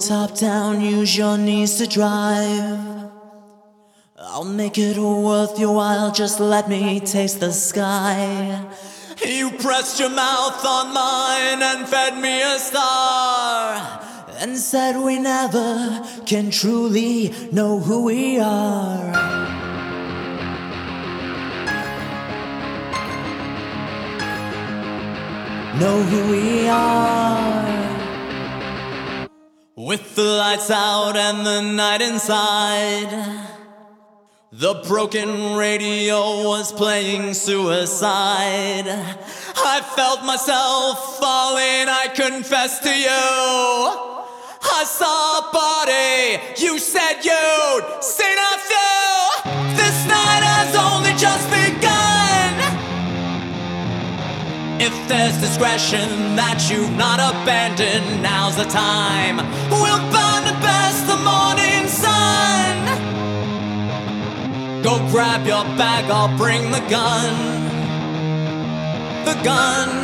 top down, use your knees to drive. I'll make it worth your while, just let me taste the sky. You pressed your mouth on mine and fed me a star, and said we never can truly know who we are. Know who we are. With the lights out and the night inside, the broken radio was playing suicide. I felt myself falling, I confess to you. I saw a body, you said you'd seen a few. This night has only just begun. If there's discretion that you've not abandoned, now's the time. We'll burn to best the morning sun. Go grab your bag, I'll bring the gun. The gun.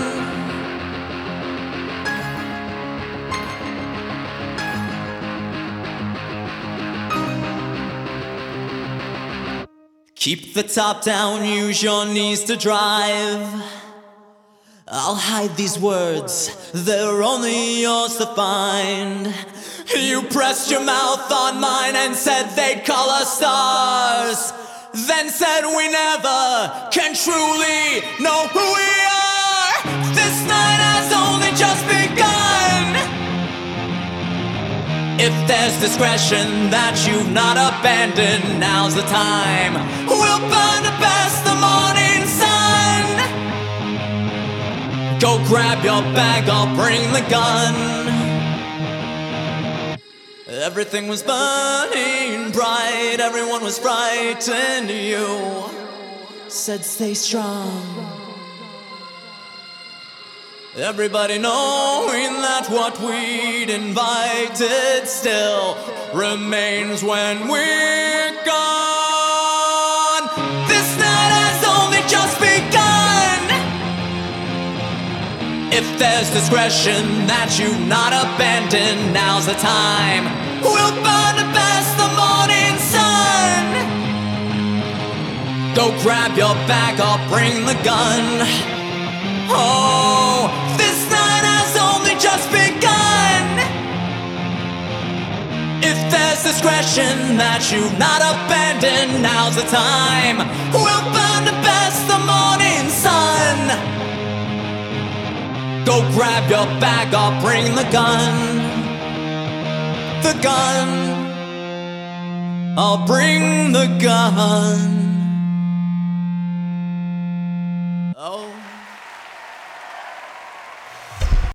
Keep the top down, use your knees to drive. I'll hide these words, they're only yours to find. You pressed your mouth on mine and said they'd call us stars, then said we never can truly know who we are. This night has only just begun. If there's discretion that you've not abandoned, now's the time. We'll burn to best the morning sun. Go grab your bag, I'll bring the gun. Everything was burning bright, everyone was frightened. You said stay strong. Everybody knowing that what we'd invited still remains when we're gone. This night has only just begun. If there's discretion that you've not abandoned, now's the time. We'll burn to best the morning sun. Go grab your bag, I'll bring the gun. Oh, this night has only just begun. If there's discretion that you've not abandoned, now's the time. We'll burn to best the morning sun. Go grab your bag, I'll bring the gun. The gun. I'll bring the gun.